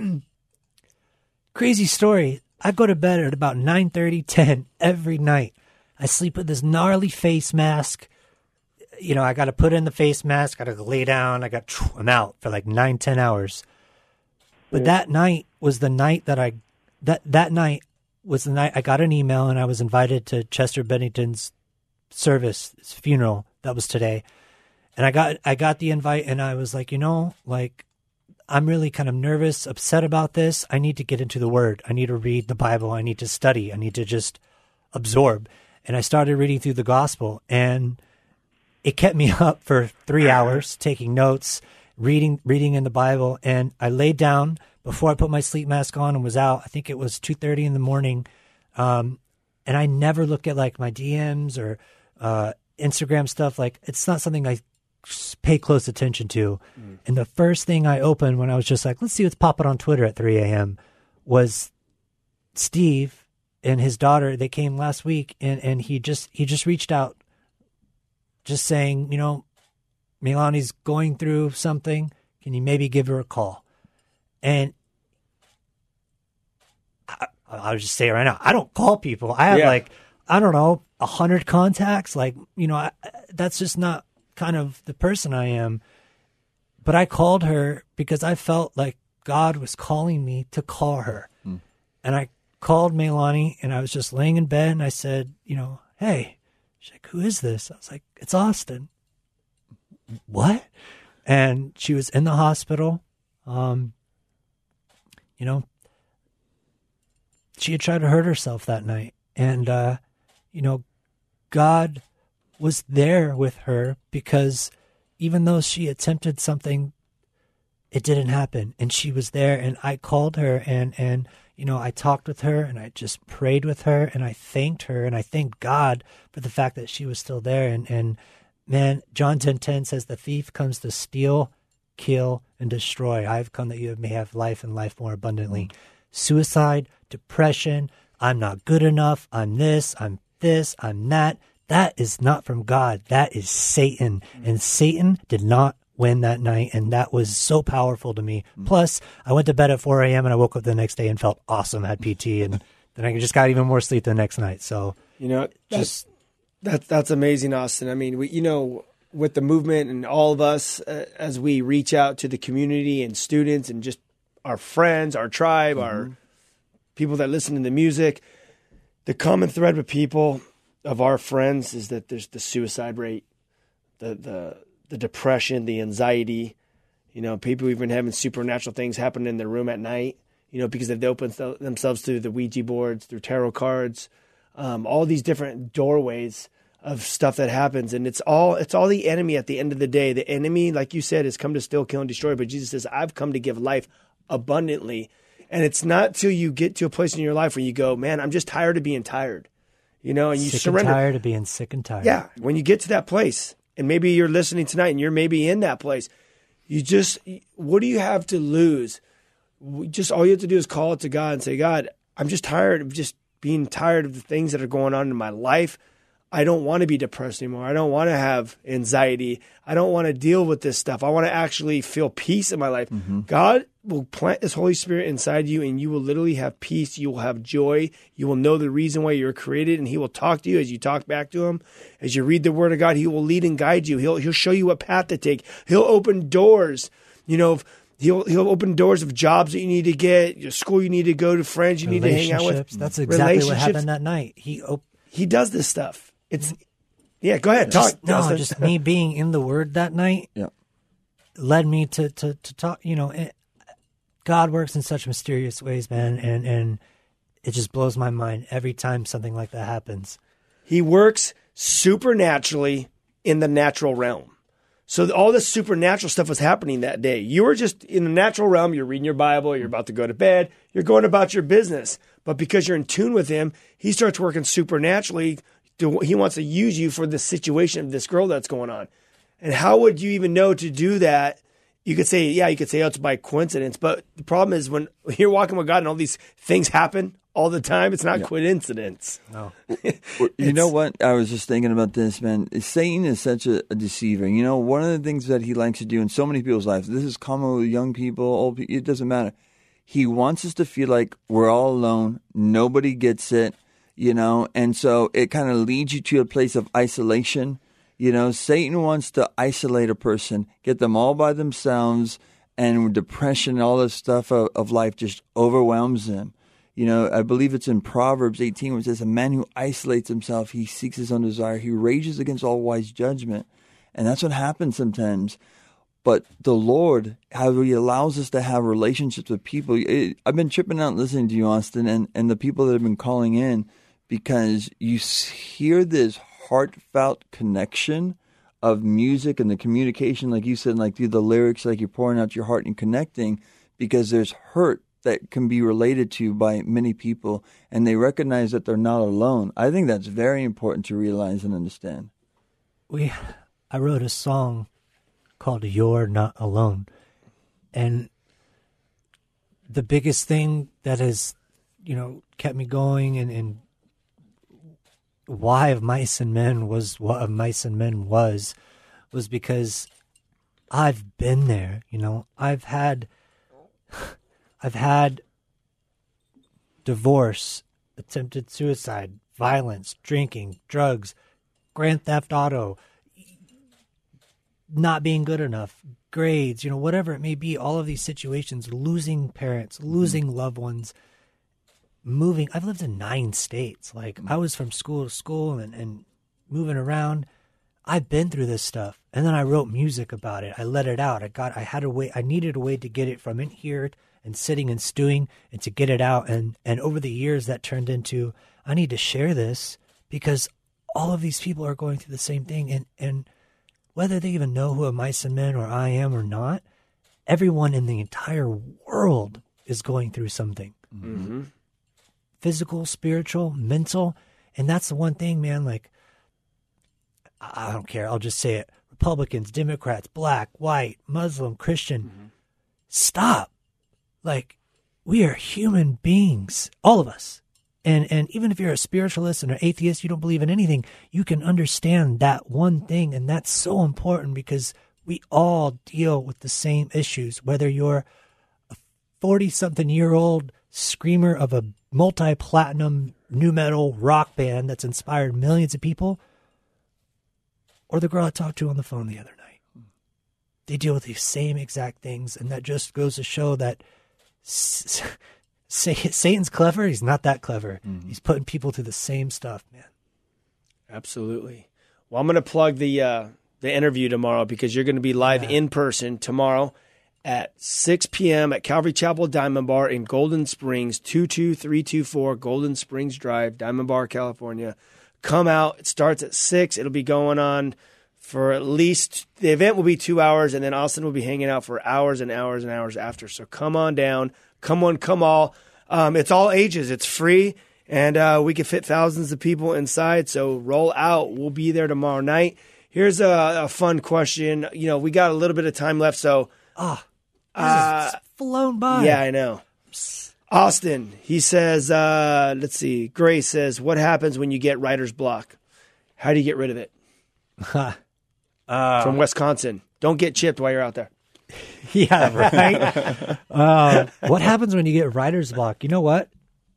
Crazy story. I go to bed at about 9:30, 10 every night. I sleep with this gnarly face mask. I got to put in the face mask. I got to lay down. I'm out for like 9-10 hours. But that night was the night that that night was the night I got an email and I was invited to Chester Bennington's service, his funeral. That was today. And I got the invite and I was like, I'm really kind of nervous, upset about this. I need to get into the Word. I need to read the Bible. I need to study. I need to just absorb. And I started reading through the gospel, and it kept me up for 3 hours, taking notes, reading in the Bible. And I laid down before I put my sleep mask on and was out. I think it was 2:30 in the morning. And I never look at like my DMs or Instagram stuff. Like, it's not something I pay close attention to. And the first thing I opened when I was just like, let's see what's popping on Twitter at 3 a.m. was Steve and his daughter. They came last week, and he just reached out, just saying, Milani's going through something. Can you maybe give her a call? And I'll just say it right now, I don't call people. I have 100 contacts. That's just not kind of the person I am. But I called her because I felt like God was calling me to call her. And I called Milani, and I was just laying in bed, and I said, hey. She's like, who is this? I was like, it's Austin. What? And she was in the hospital. She had tried to hurt herself that night. And, God was there with her, because even though she attempted something, it didn't happen. And she was there, and I called her, and I talked with her, and I just prayed with her, and I thanked her, and I thanked God for the fact that she was still there. And man, John 10:10 says, the thief comes to steal, kill, and destroy. I've come that you may have life and life more abundantly. Suicide, depression, I'm not good enough, I'm this, I'm that. That is not from God. That is Satan. And Satan did not win that night, and that was so powerful to me. Plus, I went to bed at 4 a.m. and I woke up the next day and felt awesome, had PT, and then I just got even more sleep the next night. So, that's amazing, Austin. I mean, with the movement and all of us, as we reach out to the community and students and just our friends, our tribe, our people that listen to the music, the common thread with people of our friends is that there's the suicide rate, the depression, the anxiety. People even having supernatural things happen in their room at night, because they've opened themselves to the Ouija boards, through tarot cards, all these different doorways of stuff that happens. And it's all the enemy at the end of the day. The enemy, like you said, has come to steal, kill, and destroy. But Jesus says, I've come to give life abundantly. And it's not till you get to a place in your life where you go, man, I'm just tired of being tired. And you surrender. Sick and tired of being sick and tired. Yeah. When you get to that place, and maybe you're listening tonight and you're maybe in that place, what do you have to lose? Just all you have to do is call it to God and say, God, I'm just tired of just being tired of the things that are going on in my life. I don't want to be depressed anymore. I don't want to have anxiety. I don't want to deal with this stuff. I want to actually feel peace in my life. God will plant this Holy Spirit inside you, and you will literally have peace. You will have joy. You will know the reason why you were created, and he will talk to you as you talk back to him. As you read the Word of God, he will lead and guide you. He'll show you what path to take. He'll open doors. He'll open doors of jobs that you need to get, your school you need to go to, friends you need to hang out with. That's exactly what happened that night. He does this stuff. Go ahead. Talk. Just me being in the Word that night led me to talk. God works in such mysterious ways, man, and it just blows my mind every time something like that happens. He works supernaturally in the natural realm. So all this supernatural stuff was happening that day. You were just in the natural realm. You're reading your Bible. You're about to go to bed. You're going about your business. But because you're in tune with him, he starts working supernaturally. He wants to use you for the situation of this girl that's going on. And how would you even know to do that? You could say, oh, it's by coincidence. But the problem is when you're walking with God and all these things happen all the time, it's not coincidence. No. You know what? I was just thinking about this, man. Satan is such a deceiver. One of the things that he likes to do in so many people's lives, this is common with young people, old people, it doesn't matter. He wants us to feel like we're all alone. Nobody gets it, and so it kind of leads you to a place of isolation. Satan wants to isolate a person, get them all by themselves, and depression and all this stuff of life just overwhelms them. You know, I believe it's in Proverbs 18 where it says, a man who isolates himself, he seeks his own desire, he rages against all wise judgment. And that's what happens sometimes. But the Lord, how he allows us to have relationships with people. I've been tripping out listening to you, Austin, and the people that have been calling in, because you hear this heartfelt connection of music and the communication, like you said, like through the lyrics, like you're pouring out your heart and connecting, because there's hurt that can be related to by many people, and they recognize that they're not alone. I think that's very important to realize and understand. I wrote a song called You're Not Alone, and the biggest thing that has, kept me going and why of Mice and Men was what of Mice and Men was because I've been there. I've had divorce, attempted suicide, violence, drinking, drugs, grand theft auto, not being good enough, grades, whatever it may be, all of these situations, losing parents, losing loved ones, moving. I've lived in 9 states. Like, I was from school to school and moving around. I've been through this stuff. And then I wrote music about it. I let it out. I needed a way to get it from in here and sitting and stewing and to get it out. And over the years that turned into, I need to share this because all of these people are going through the same thing. And whether they even know who a Mice and Men or I am or not, everyone in the entire world is going through something. Mm-hmm. Physical, spiritual, mental. And that's the one thing, man, like, I don't care. I'll just say it. Republicans, Democrats, black, white, Muslim, Christian, stop. Like, we are human beings, all of us. And even if you're a spiritualist and an atheist, you don't believe in anything, you can understand that one thing. And that's so important because we all deal with the same issues, whether you're a 40-something-year-old screamer of a multi-platinum nu metal rock band that's inspired millions of people, or the girl I talked to on the phone the other night. They deal with these same exact things, and that just goes to show that Satan's clever. He's not that clever. Mm-hmm. He's putting people through the same stuff, man. Absolutely. Well, I'm going to plug the interview tomorrow because you're going to be live in person tomorrow at 6 p.m. at Calvary Chapel Diamond Bar in Golden Springs, 22324 Golden Springs Drive, Diamond Bar, California. Come out. It starts at 6. It'll be going on for at least, the event will be 2 hours, and then Austin will be hanging out for hours and hours and hours after. So come on down. Come on, come all. It's all ages. It's free, and we can fit thousands of people inside. So roll out. We'll be there tomorrow night. Here's a fun question. We got a little bit of time left, so. It's flown by. Yeah, I know. Austin, he says, let's see. Grace says, what happens when you get writer's block? How do you get rid of it? From Wisconsin. Don't get chipped while you're out there. Yeah, right? What happens when you get writer's block? You know what?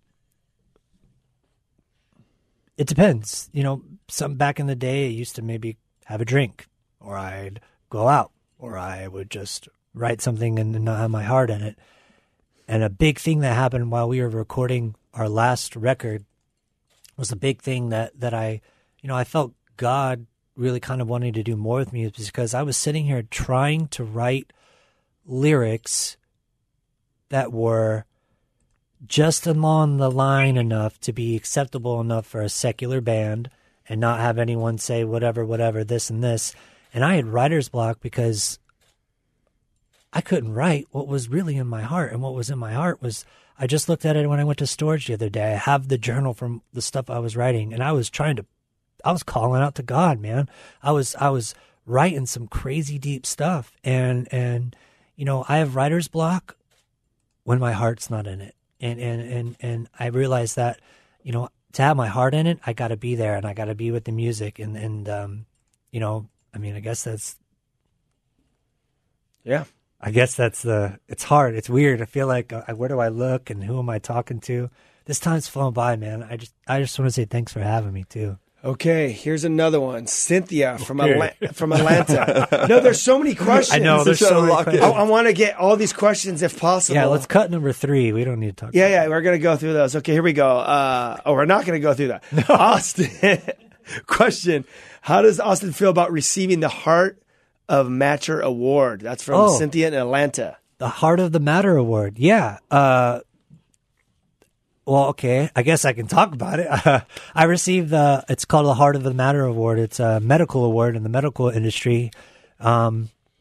It depends. Some back in the day, I used to maybe have a drink, or I'd go out, or I would just write something and not have my heart in it. And a big thing that happened while we were recording our last record was a big thing that I felt God really kind of wanted to do more with me, because I was sitting here trying to write lyrics that were just along the line enough to be acceptable enough for a secular band and not have anyone say whatever, this and this. And I had writer's block because I couldn't write what was really in my heart. And what was in my heart was, I just looked at it when I went to storage the other day. I have the journal from the stuff I was writing, and I was calling out to God, man. I was writing some crazy deep stuff. And I have writer's block when my heart's not in it. And I realized that, to have my heart in it, I got to be there, and I got to be with the music. I guess that's. Yeah. I guess it's hard. It's weird. I feel like, where do I look and who am I talking to? This time's flown by, man. I just want to say thanks for having me too. Okay, here's another one. Cynthia from Atlanta. No, there's so many questions. I know, there's so many questions. I want to get all these questions if possible. Yeah, let's cut number 3. We don't need to talk about Yeah, we're going to go through those. Okay, here we go. We're not going to go through that. No. Austin, question. How does Austin feel about receiving the Heart of Matter Award? That's from Cynthia in Atlanta. The Heart of the Matter Award. Yeah. Well, okay. I guess I can talk about it. I received it's called the Heart of the Matter Award. It's a medical award in the medical industry. I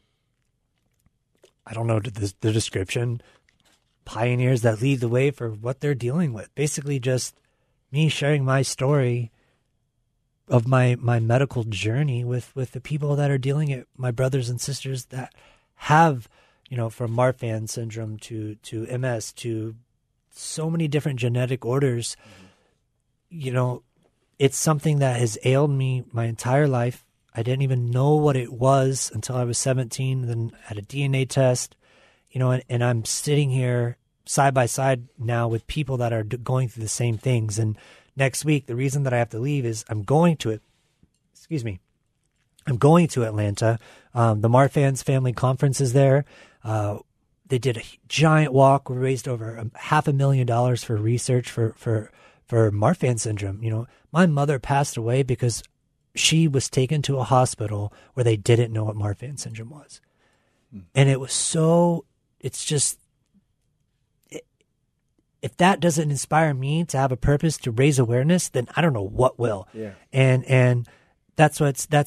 don't know the description. Pioneers that lead the way for what they're dealing with. Basically just me sharing my story of my medical journey with the people that are dealing it, my brothers and sisters that have, from Marfan syndrome to MS to so many different genetic orders. It's something that has ailed me my entire life. I didn't even know what it was until I was 17, then had a DNA test, and I'm sitting here side by side now with people that are going through the same things. And next week, the reason that I have to leave is I'm going to Atlanta. The Marfan's family conference is there. They did a giant walk. We raised over $500,000 for research for Marfan syndrome. My mother passed away because she was taken to a hospital where they didn't know what Marfan syndrome was. And it was if that doesn't inspire me to have a purpose to raise awareness, then I don't know what will. Yeah. And that's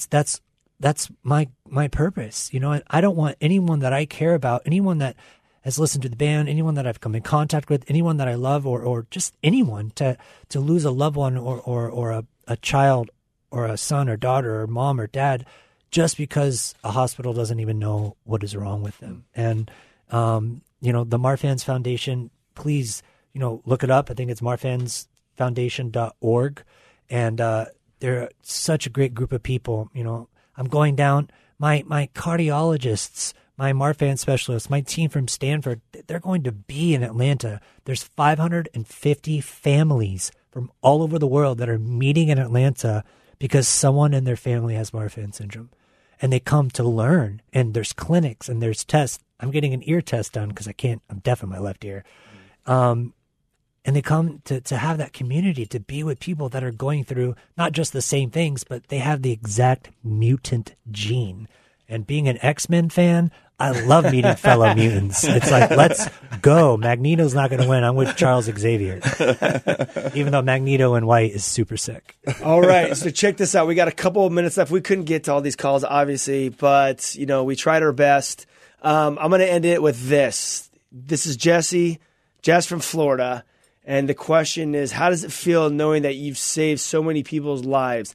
my purpose. I don't want anyone that I care about, anyone that has listened to the band, anyone that I've come in contact with, anyone that I love, or just anyone to lose a loved one or a child or a son or daughter or mom or dad just because a hospital doesn't even know what is wrong with them. And, the Marfan's Foundation, please, look it up. I think it's marfansfoundation.org. And they're such a great group of people. I'm going down, my cardiologists, my Marfan specialists, my team from Stanford, they're going to be in Atlanta. There's 550 families from all over the world that are meeting in Atlanta because someone in their family has Marfan syndrome. And they come to learn, and there's clinics and there's tests. I'm getting an ear test done because I'm deaf in my left ear. And they come to have that community, to be with people that are going through not just the same things, but they have the exact mutant gene. And being an X-Men fan, I love meeting fellow mutants. It's like, let's go. Magneto's not going to win. I'm with Charles Xavier. Even though Magneto in white is super sick. All right. So check this out. We got a couple of minutes left. We couldn't get to all these calls, obviously, but, we tried our best. I'm going to end it with this. This is Jess from Florida. And the question is, how does it feel knowing that you've saved so many people's lives?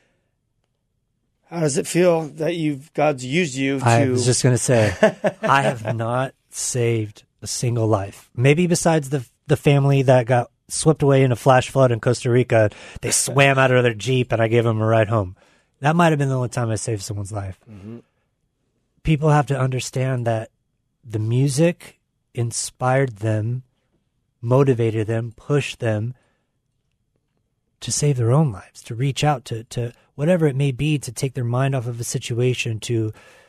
How does it feel that God's used you to... I was just going to say, I have not saved a single life. Maybe besides the family that got swept away in a flash flood in Costa Rica. They swam out of their Jeep and I gave them a ride home. That might have been the only time I saved someone's life. Mm-hmm. People have to understand that the music inspired them, motivated them, pushed them to save their own lives, to reach out to whatever it may be, to take their mind off of a situation, to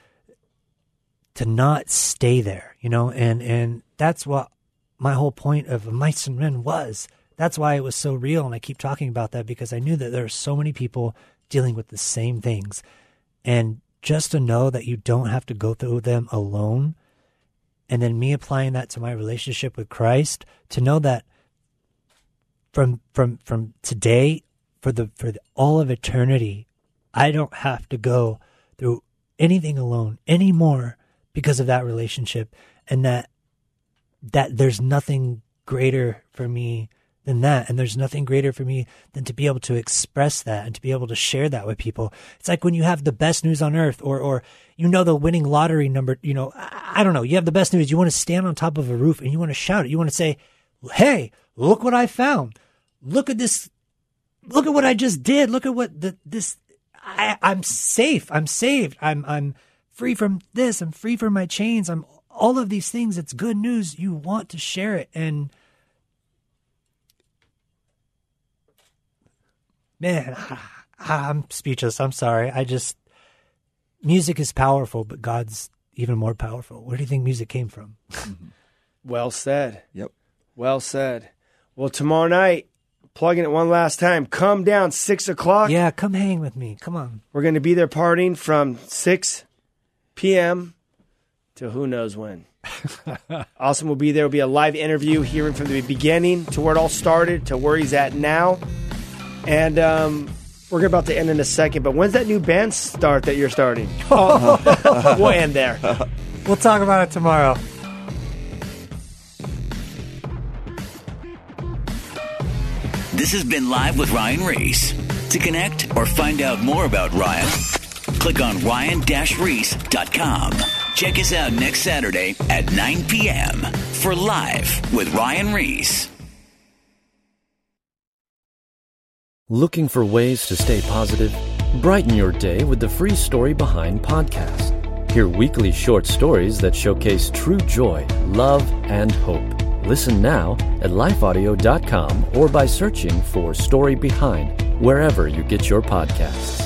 not stay there, and that's what my whole point of Mice and Men was. That's why it was so real, and I keep talking about that because I knew that there are so many people dealing with the same things, and just to know that you don't have to go through them alone, and then me applying that to my relationship with Christ, to know that from today, for all of eternity, I don't have to go through anything alone anymore because of that relationship, and that there's nothing greater for me than that, and there's nothing greater for me than to be able to express that and to be able to share that with people. It's like when you have the best news on earth, or the winning lottery number, I don't know, you have the best news, you want to stand on top of a roof and you want to shout it, you want to say, hey, look what I found. Look at this. Look at what I just did. Look at what I'm safe. I'm saved. I'm free from this. I'm free from my chains. I'm all of these things. It's good news. You want to share it. And man, I'm speechless. I'm sorry. Music is powerful, but God's even more powerful. Where do you think music came from? Well said. Yep. Well said. Well, tomorrow night, plugging it one last time, come down 6 o'clock. Yeah, come hang with me. Come on. We're going to be there partying from 6 p.m. to who knows when. Austin will be there. Will be a live interview, hearing from the beginning to where it all started to where he's at now. And we're about to end in a second, but when's that new band start that you're starting? We'll end there. We'll talk about it tomorrow. This has been Live with Ryan Reese. To connect or find out more about Ryan, click on ryan-reese.com. Check us out next Saturday at 9 p.m. for Live with Ryan Reese. Looking for ways to stay positive? Brighten your day with the Free Story Behind podcast. Hear weekly short stories that showcase true joy, love, and hope. Listen now at lifeaudio.com or by searching for Story Behind wherever you get your podcasts.